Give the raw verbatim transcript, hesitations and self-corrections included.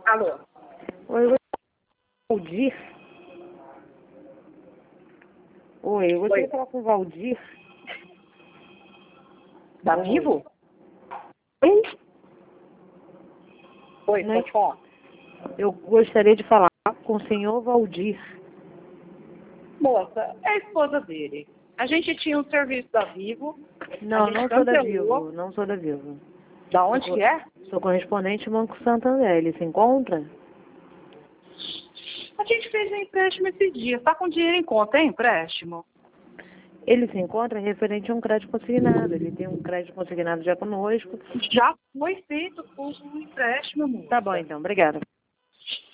Alô? Oi, oi. Valdir? Oi, eu gostaria Oi. de falar com o Valdir. Tá Oi. vivo? Oi? Oi, Não, pode falar. eu gostaria de falar com o senhor Valdir. Moça, é a esposa dele. A gente tinha um serviço da Vivo. Não, a gente não sou da cancelou. Vivo, não sou da Vivo. Da onde Sou, que é? sou correspondente Banco Santander. Ele se encontra? A gente fez um empréstimo esse dia. Tá com dinheiro em conta, hein? Empréstimo? Ele se encontra referente a um crédito consignado. Ele tem um crédito consignado já conosco. Já foi feito o empréstimo, moça. Tá bom, então. Obrigada.